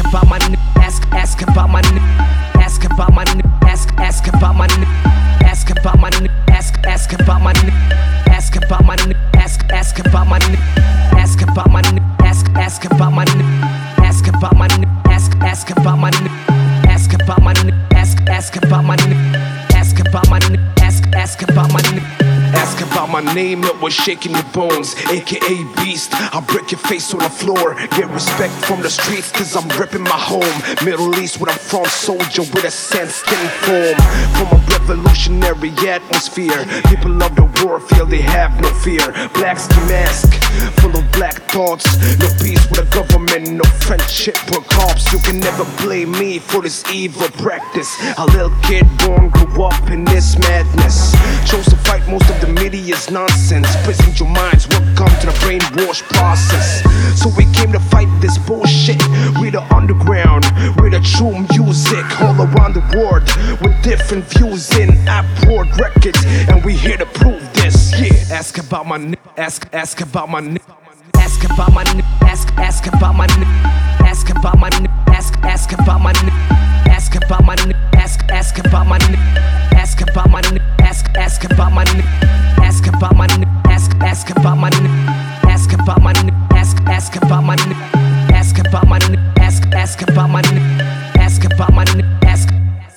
about my ask about my ask about my ask about my ask about my ask about my ask about my ask about my ask about my ask about my ask about my ask about my ask about my ask about my ask about my ask about my Ask about my name, it was shaking your bones, aka Beast. I'll break your face on the floor. Get respect from the streets, cause I'm ripping my home. Middle East, where I'm from, soldier with a sand skin form. From a revolutionary atmosphere, people of the war feel they have no fear. Black ski mask, full of black thoughts. No peace with the government, no friendship with cops. You can never blame me for this evil practice. A little kid born, grew up in this madness. Chose to fight most of the media's nonsense. Prison your minds, welcome to the brainwash process. So we came to fight this bullshit. We the underground, we the true music. All around the world, with different views in Upward Records. And we here to prove this, yeah. Ask about my ask about my ask about my ask about my ask about my ask about my ask about my ask about my ask about my ask about my ask about my ask about my ask about my ask about my ask about my ask about my ask about my ask.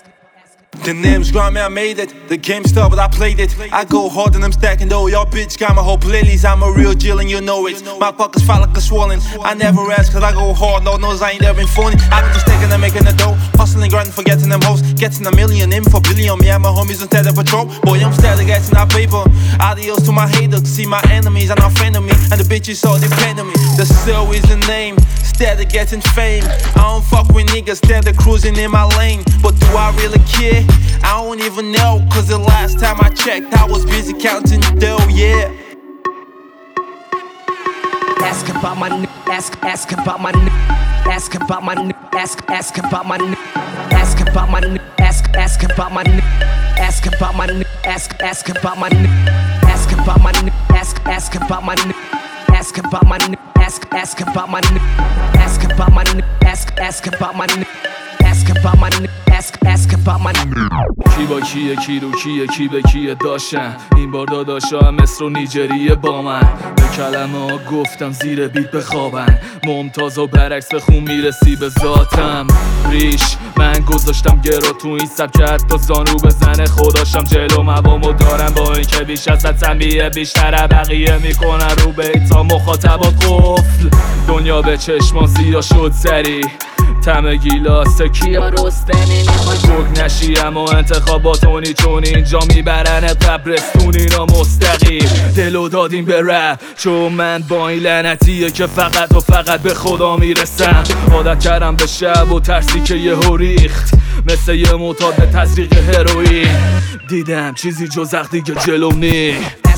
The name's Grammy, I made it. The game style, but I played it. I go hard and I'm stacking though. Y'all bitch got my whole playlist. I'm a real Jill and you know it. My pockets fat like a swollen. I never ask cause I go hard. Lord knows I ain't ever been phony. I've been just taking and making a dough. Hustling, grinding, forgetting them hoes. Getting a million in for billion. Me and my homies instead of patrol. Boy, I'm steady getting that paper. Adios to my haters. See my enemies are not friend of me. And the bitches all depend on me. The still is the name. Steady getting fame. I don't fuck with niggas. Steady cruising in my lane. But do I really care? I don't even know, cause the last time I checked I was busy counting the dough, yeah. Ask about my ask about my ask about my ask about my ask about my ask about my ask about my ask about my ask about my ask about my ask about my ask about my ask about my ask about my ask about my ask about my کی با کیه، کی رو کیه، کی به کیه داشتن. این بار داداشا مصر و نیجریه با من. به کلمه ها گفتم زیر بیت بخوابن. ممتاز و برعکس خون میرسی به ذاتم. ریش من گذاشتم گرا تو این سبک حتی زانو بزنه. خداشم جلو موامو دارم با این که بیش از تنبیه بیشتر بقیه میکنن رو بیتا مخاطبات قفل. دنیا به چشمان سیاه شد سری تم گیلاسه کیا رستمی میخوای گرگ نشی اما انتخاباتونی چون اینجا میبرنت قبرستون اینا مستقیم. دلو دادیم به رپ چون من با این لعنتیه که فقط و فقط به خدا میرسم. عادت کردم به شب و ترسی که یهو ریخت مثل یه معتاد به تزریق هروئین. دیدم چیزی جز دیگه جلوم نی.